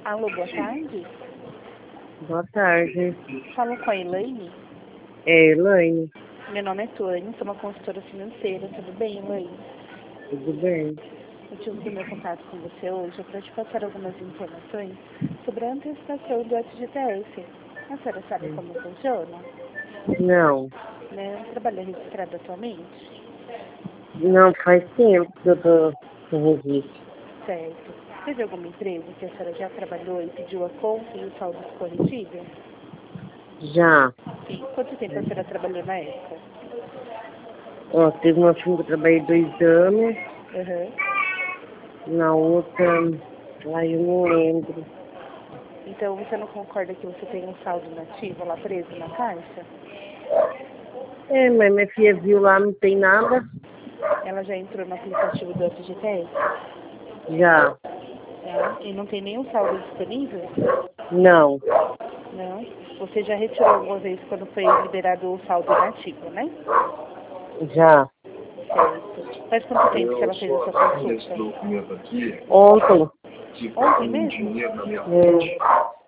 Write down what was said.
Alô, boa tarde. Boa tarde. Falo com a Elaine. É, Elaine. Meu nome é Tônia, sou uma consultora financeira. Tudo bem, Elaine? Tudo bem? O motivo do meu contato com você hoje é para te passar algumas informações sobre a antecipação do FGTS. A senhora sabe como funciona? Não. Né? Trabalha registrado atualmente? Não, faz tempo que eu tô com registro. Certo. Teve alguma empresa que a senhora já trabalhou e pediu a conta e o saldo corrigido? Já. Sim. Quanto tempo a senhora trabalhou na época? Ó, teve uma firma que eu trabalhei 2 anos, Aham. na outra, aí eu não lembro. Então, você não concorda que você tem um saldo nativo lá preso na caixa? É, mas minha filha viu lá, não tem nada. Ela já entrou no aplicativo do FGTS? Já. É. E não tem nenhum saldo disponível? Não. Não. Você já retirou alguma vez quando foi liberado o saldo inativo, né? Já. Certo. Faz quanto tempo que ela fez essa consulta? Ontem. Ontem mesmo? É.